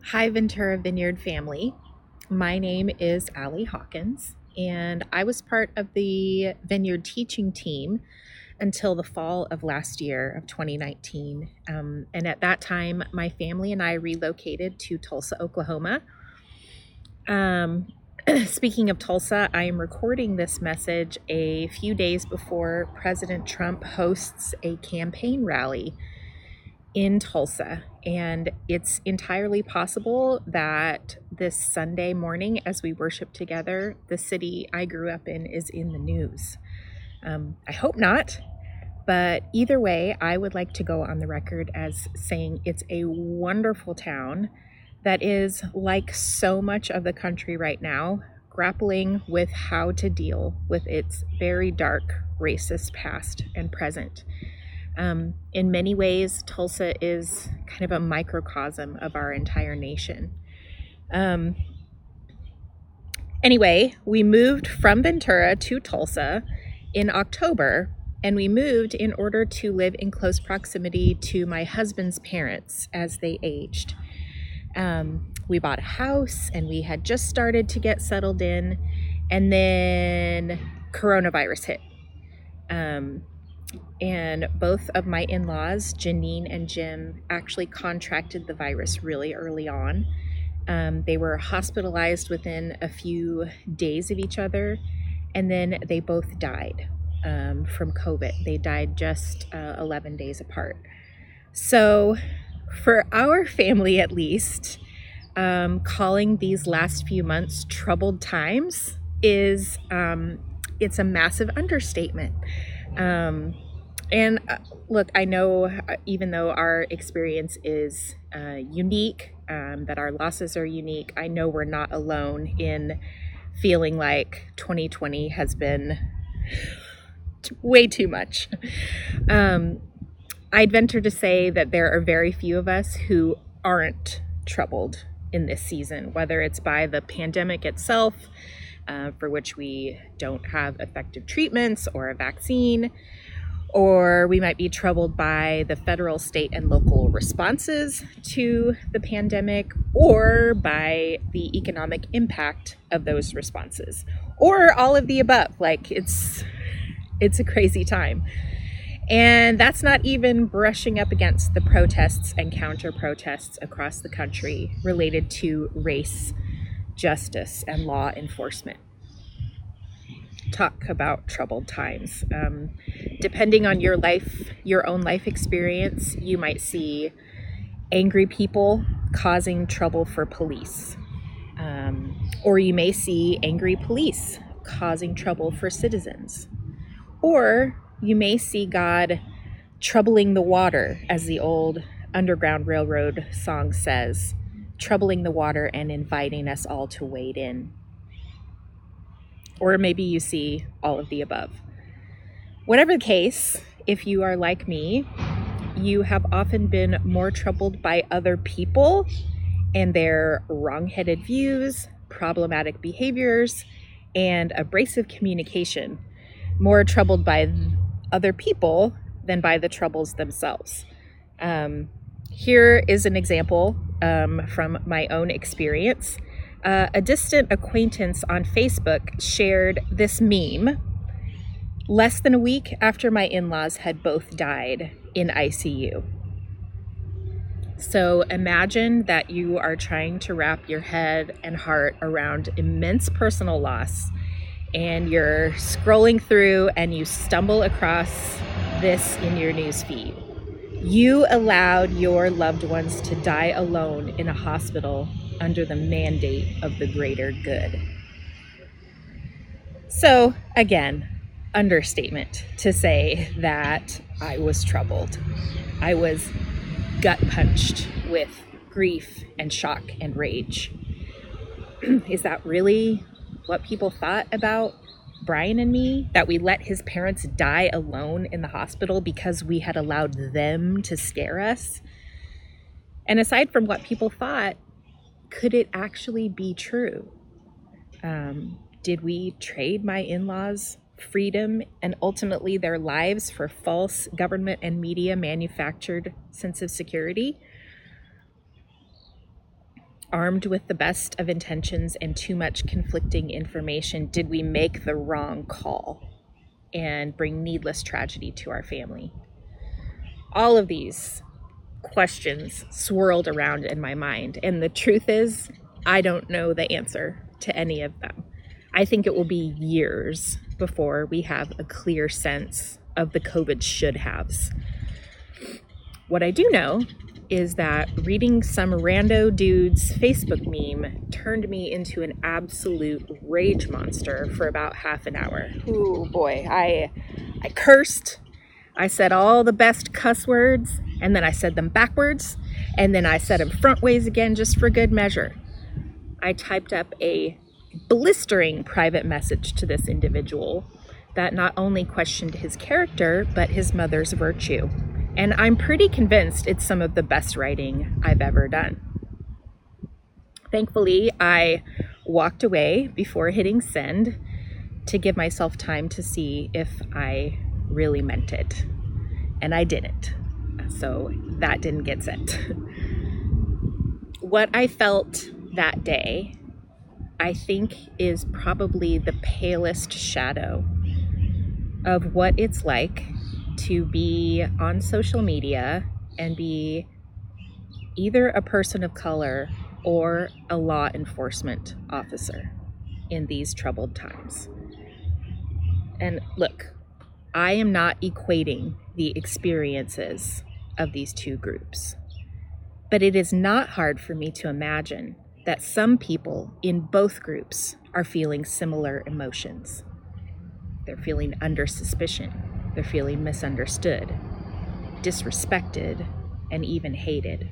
Hi, Ventura Vineyard family. My name is Allie Hawkins, and I was part of the Vineyard teaching team until the fall of last year of 2019. And at that time, my family and I relocated to Tulsa, Oklahoma. Um, Speaking of Tulsa, I am recording this message a few days before President Trump hosts a campaign rally in Tulsa. And it's entirely possible that this Sunday morning, as we worship together, the city I grew up in is in the news. I hope not. But either way, I would like to go on the record as saying it's a wonderful town that is, like so much of the country right now, grappling with how to deal with its very dark racist past and present. In many ways, Tulsa is kind of a microcosm of our entire nation. Anyway, we moved from Ventura to Tulsa in October, and we moved in order to live in close proximity to my husband's parents as they aged. We bought a house and we had just started to get settled in, and then coronavirus hit. And both of my in-laws, Janine and Jim, actually contracted the virus really early on. They were hospitalized within a few days of each other, and then they both died from COVID. They died just 11 days apart. So for our family, at least, calling these last few months troubled times is it's a massive understatement. And look, I know even though our experience is unique, that our losses are unique, I know we're not alone in feeling like 2020 has been way too much. I'd venture to say that there are very few of us who aren't troubled in this season, whether it's by the pandemic itself, for which we don't have effective treatments or a vaccine, or we might be troubled by the federal, state, and local responses to the pandemic, or by the economic impact of those responses, or all of the above. Like, it's a crazy time. And that's not even brushing up against the protests and counter-protests across the country related to race, justice, and law enforcement. Talk about troubled times. Depending on your own life experience, you might see angry people causing trouble for police. Or you may see angry police causing trouble for citizens. Or you may see God troubling the water, as the old Underground Railroad song says, troubling the water and inviting us all to wade in. Or maybe you see all of the above. Whatever the case, if you are like me, you have often been more troubled by other people and their wrong-headed views, problematic behaviors, and abrasive communication. More troubled by other people than by the troubles themselves. Here is an example from my own experience. A distant acquaintance on Facebook shared this meme less than a week after my in-laws had both died in ICU. So imagine that you are trying to wrap your head and heart around immense personal loss, and you're scrolling through and you stumble across this in your newsfeed. You allowed your loved ones to die alone in a hospital under the mandate of the greater good. So again, understatement to say that I was troubled. I was gut punched with grief and shock and rage. Is that really what people thought about Brian and me? That we let his parents die alone in the hospital because we had allowed them to scare us? And aside from what people thought, could it actually be true? Did we trade my in-laws' freedom and ultimately their lives for false government and media manufactured sense of security? armed with the best of intentions and too much conflicting information, did we make the wrong call and bring needless tragedy to our family? All of these questions swirled around in my mind, and the truth is, I don't know the answer to any of them. I think it will be years before we have a clear sense of the COVID should-haves. What I do know is that reading some rando dude's Facebook meme turned me into an absolute rage monster for about half an hour. Ooh boy, I cursed. I said all the best cuss words, and then I said them backwards, and then I said them front ways again just for good measure. I typed up a blistering private message to this individual that not only questioned his character, but his mother's virtue. And I'm pretty convinced it's some of the best writing I've ever done. Thankfully, I walked away before hitting send to give myself time to see if I really meant it. And I didn't. So that didn't get sent. What I felt that day, I think, is probably the palest shadow of what it's like to be on social media and be either a person of color or a law enforcement officer in these troubled times. And look, I am not equating the experiences of these two groups, but it is not hard for me to imagine that some people in both groups are feeling similar emotions. They're feeling under suspicion. They're feeling misunderstood, disrespected, and even hated.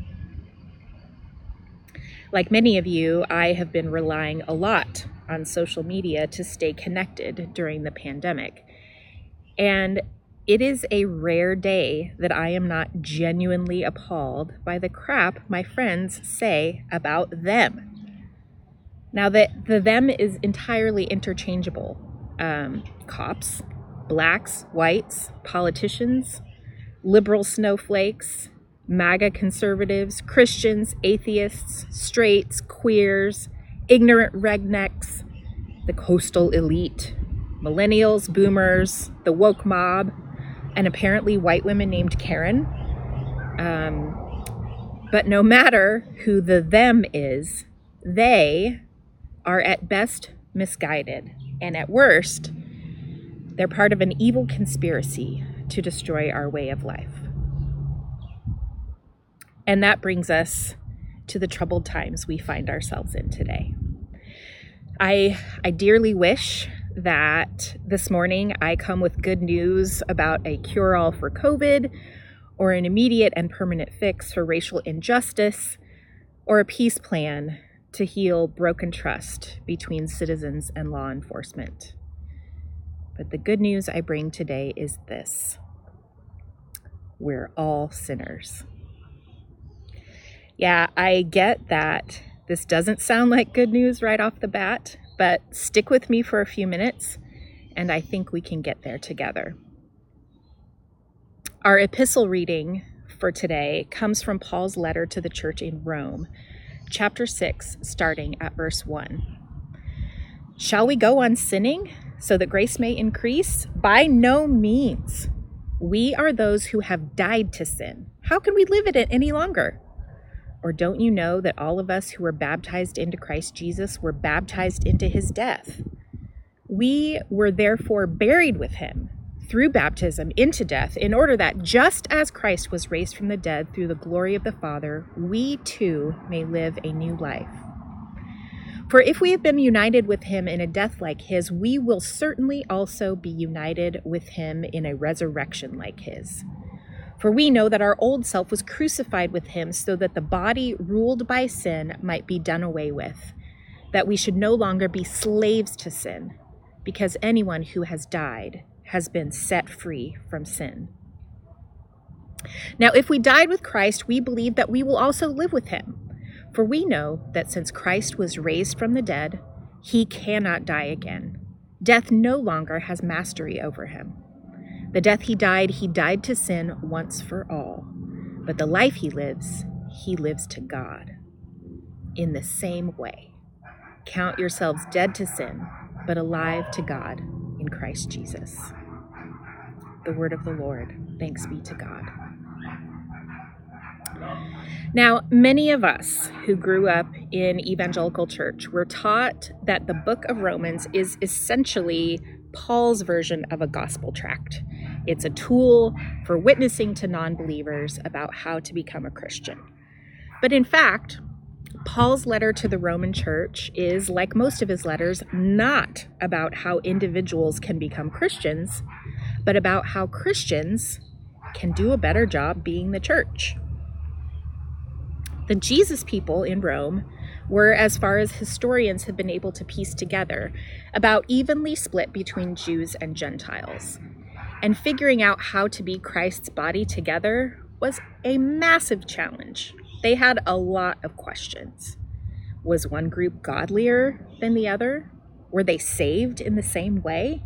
Like many of you, I have been relying a lot on social media to stay connected during the pandemic. And it is a rare day that I am not genuinely appalled by the crap my friends say about them. Now, the them is entirely interchangeable. Cops, blacks, whites, politicians, liberal snowflakes, MAGA conservatives, Christians, atheists, straights, queers, ignorant rednecks, the coastal elite, millennials, boomers, the woke mob, and apparently white women named Karen. But no matter who the them is, they are at best misguided, and at worst, they're part of an evil conspiracy to destroy our way of life. And that brings us to the troubled times we find ourselves in today. I dearly wish that this morning I come with good news about a cure-all for COVID, or an immediate and permanent fix for racial injustice, or a peace plan to heal broken trust between citizens and law enforcement. But the good news I bring today is this: we're all sinners. Yeah, I get that this doesn't sound like good news right off the bat, but stick with me for a few minutes, and I think we can get there together. Our epistle reading for today comes from Paul's letter to the church in Rome, chapter 6, starting at verse 1. Shall we go on sinning so that grace may increase? By no means. We are those who have died to sin. How can we live in it any longer? Or don't you know that all of us who were baptized into Christ Jesus were baptized into his death? We were therefore buried with him through baptism into death, in order that just as Christ was raised from the dead through the glory of the Father, we too may live a new life. For if we have been united with him in a death like his, we will certainly also be united with him in a resurrection like his. For we know that our old self was crucified with him so that the body ruled by sin might be done away with, that we should no longer be slaves to sin, because anyone who has died has been set free from sin. Now, if we died with Christ, we believe that we will also live with him. For we know that since Christ was raised from the dead, he cannot die again. Death no longer has mastery over him. The death he died to sin once for all. But the life he lives to God. in the same way. Count yourselves dead to sin, but alive to God in Christ Jesus. The word of the Lord. Thanks be to God. Now, many of us who grew up in evangelical church were taught that the book of Romans is essentially Paul's version of a gospel tract. It's a tool for witnessing to non-believers about how to become a Christian. But in fact, Paul's letter to the Roman church is, like most of his letters, not about how individuals can become Christians, but about how Christians can do a better job being the church. The Jesus people in Rome were, as far as historians have been able to piece together, about evenly split between Jews and Gentiles. And figuring out how to be Christ's body together was a massive challenge. They had a lot of questions. Was one group godlier than the other? Were they saved in the same way?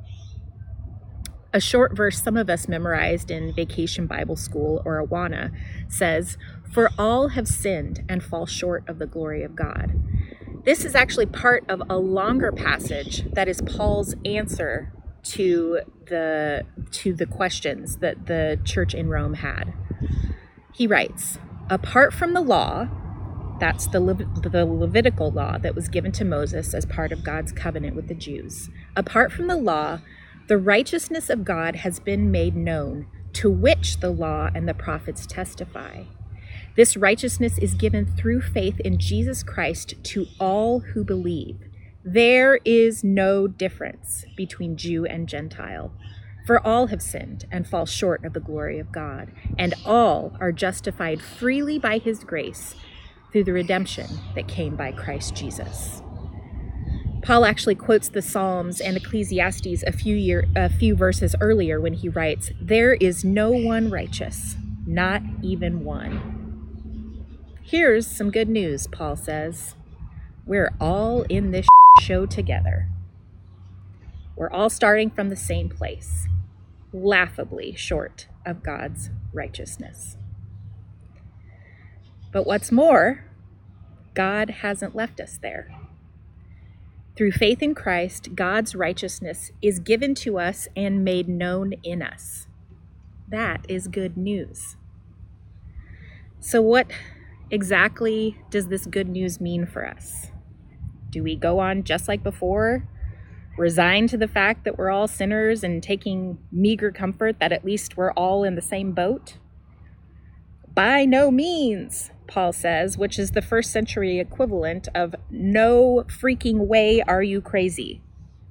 A short verse some of us memorized in Vacation Bible School or Awana says, "For all have sinned and fall short of the glory of God." This is actually part of a longer passage that is Paul's answer to the questions that the church in Rome had. He writes, "Apart from the law," that's the Levitical law that was given to Moses as part of God's covenant with the Jews. "Apart from the law, the righteousness of God has been made known, to which the law and the prophets testify. This righteousness is given through faith in Jesus Christ to all who believe. There is no difference between Jew and Gentile, for all have sinned and fall short of the glory of God, and all are justified freely by his grace through the redemption that came by Christ Jesus." Paul actually quotes the Psalms and Ecclesiastes a few verses earlier when he writes, "There is no one righteous, not even one." Here's some good news, Paul says. We're all in this show together. We're all starting from the same place, laughably short of God's righteousness. But what's more, God hasn't left us there. Through faith in Christ, God's righteousness is given to us and made known in us. That is good news. So what exactly does this good news mean for us? Do we go on just like before, resigned to the fact that we're all sinners and taking meager comfort that at least we're all in the same boat? By no means, Paul says, which is the first century equivalent of "no freaking way are you crazy."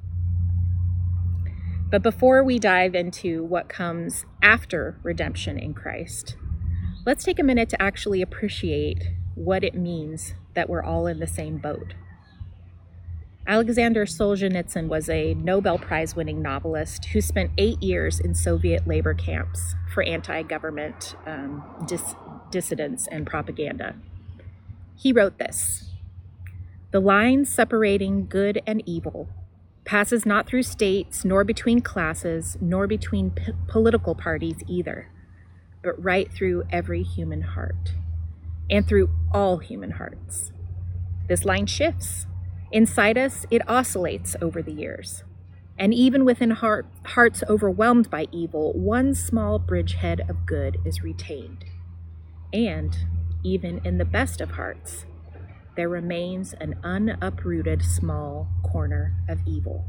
But before we dive into what comes after redemption in Christ, let's take a minute to actually appreciate what it means that we're all in the same boat. Alexander Solzhenitsyn was a Nobel Prize-winning novelist who spent 8 years in Soviet labor camps for anti-government dissidents and propaganda. He wrote this: "The line separating good and evil passes not through states, nor between classes, nor between political parties either, but right through every human heart, and through all human hearts. This line shifts. Inside us, it oscillates over the years. And even within hearts overwhelmed by evil, one small bridgehead of good is retained. And even in the best of hearts, there remains an unuprooted small corner of evil."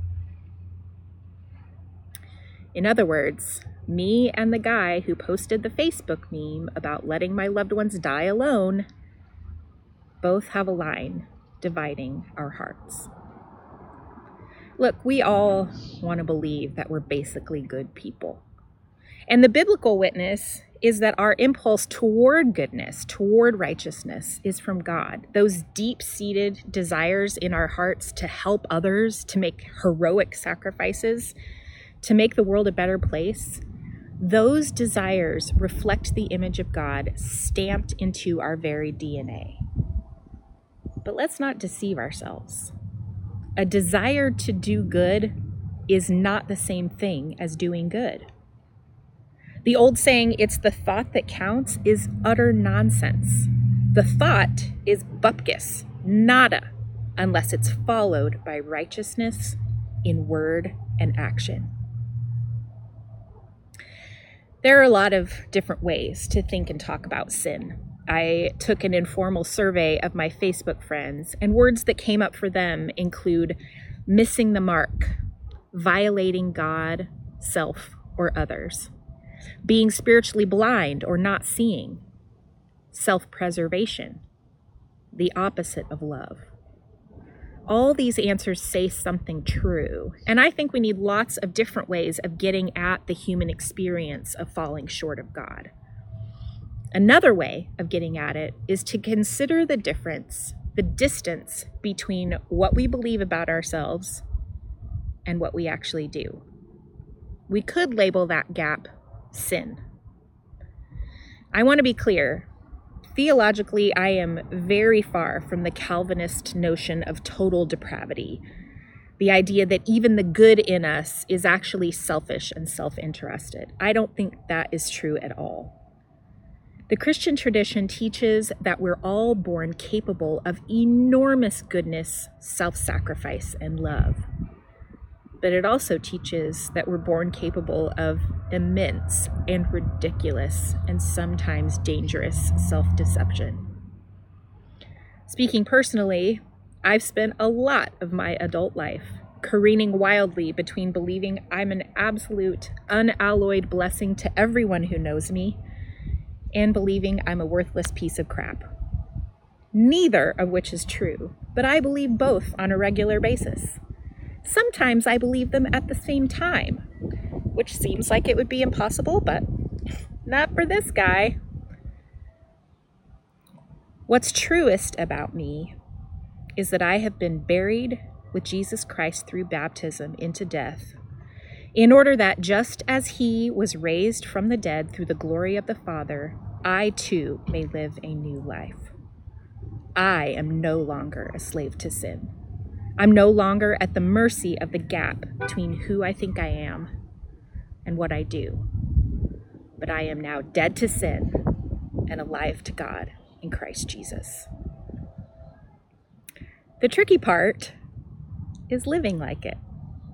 In other words, me and the guy who posted the Facebook meme about letting my loved ones die alone both have a line dividing our hearts. Look, we all want to believe that we're basically good people. And the biblical witness is that our impulse toward goodness, toward righteousness, is from God. Those deep-seated desires in our hearts to help others, to make heroic sacrifices, to make the world a better place, those desires reflect the image of God stamped into our very DNA. But let's not deceive ourselves. A desire to do good is not the same thing as doing good. The old saying, "it's the thought that counts," is utter nonsense. The thought is bupkis, nada, unless it's followed by righteousness in word and action. There are a lot of different ways to think and talk about sin. I took an informal survey of my Facebook friends, and words that came up for them include missing the mark, violating God, self, or others, being spiritually blind or not seeing, self-preservation, the opposite of love. All these answers say something true, and I think we need lots of different ways of getting at the human experience of falling short of God. Another way of getting at it is to consider the distance between what we believe about ourselves and what we actually do. We could label that gap sin. I want to be clear. Theologically, I am very far from the Calvinist notion of total depravity, the idea that even the good in us is actually selfish and self-interested. I don't think that is true at all. The Christian tradition teaches that we're all born capable of enormous goodness, self-sacrifice, and love. But it also teaches that we're born capable of immense and ridiculous and sometimes dangerous self-deception. Speaking personally, I've spent a lot of my adult life careening wildly between believing I'm an absolute, unalloyed blessing to everyone who knows me and believing I'm a worthless piece of crap. Neither of which is true, but I believe both on a regular basis. Sometimes I believe them at the same time, which seems like it would be impossible, but not for this guy. What's truest about me is that I have been buried with Jesus Christ through baptism into death, in order that just as he was raised from the dead through the glory of the Father, I too may live a new life. I am no longer a slave to sin. I'm no longer at the mercy of the gap between who I think I am and what I do. But I am now dead to sin and alive to God in Christ Jesus. The tricky part is living like it.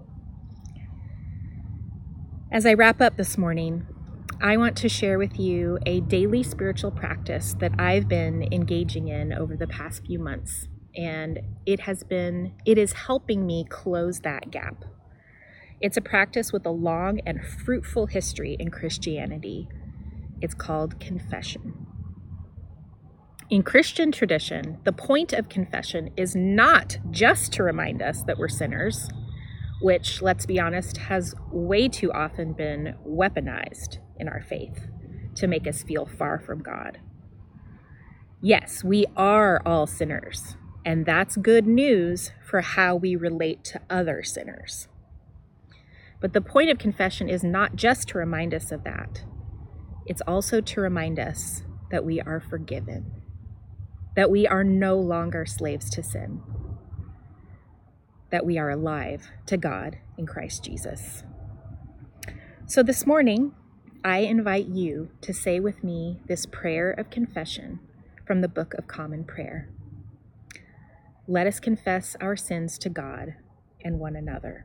As I wrap up this morning, I want to share with you a daily spiritual practice that I've been engaging in over the past few months, and it is helping me close that gap. It's a practice with a long and fruitful history in Christianity. It's called confession. In Christian tradition, the point of confession is not just to remind us that we're sinners, which, let's be honest, has way too often been weaponized in our faith to make us feel far from God. Yes, we are all sinners, and that's good news for how we relate to other sinners. But the point of confession is not just to remind us of that. It's also to remind us that we are forgiven, that we are no longer slaves to sin, that we are alive to God in Christ Jesus. So this morning, I invite you to say with me this prayer of confession from the Book of Common Prayer. Let us confess our sins to God and one another.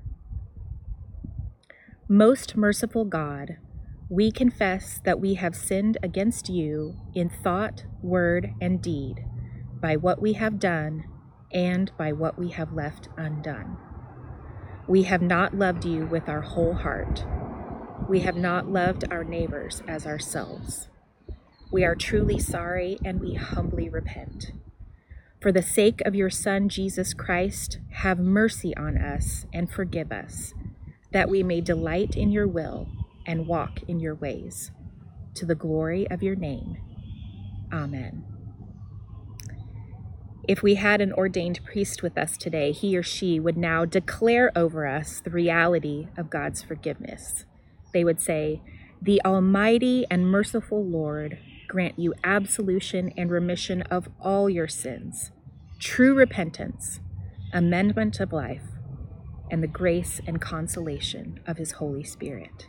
Most merciful God, we confess that we have sinned against you in thought, word, and deed, by what we have done and by what we have left undone. We have not loved you with our whole heart. We have not loved our neighbors as ourselves. We are truly sorry and we humbly repent. For the sake of your Son, Jesus Christ, have mercy on us and forgive us, that we may delight in your will and walk in your ways, to the glory of your name. Amen. If we had an ordained priest with us today, he or she would now declare over us the reality of God's forgiveness. They would say, "The Almighty and merciful Lord grant you absolution and remission of all your sins, true repentance, amendment of life, and the grace and consolation of his Holy Spirit.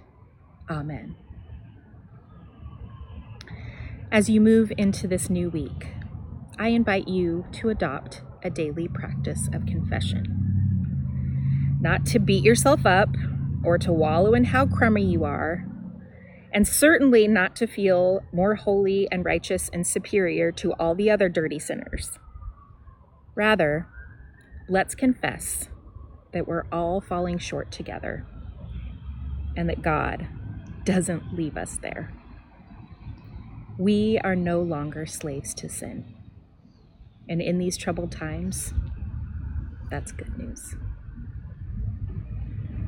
Amen." As you move into this new week, I invite you to adopt a daily practice of confession. Not to beat yourself up or to wallow in how crummy you are, and certainly not to feel more holy and righteous and superior to all the other dirty sinners. Rather, let's confess that we're all falling short together and that God doesn't leave us there. We are no longer slaves to sin. And in these troubled times, that's good news.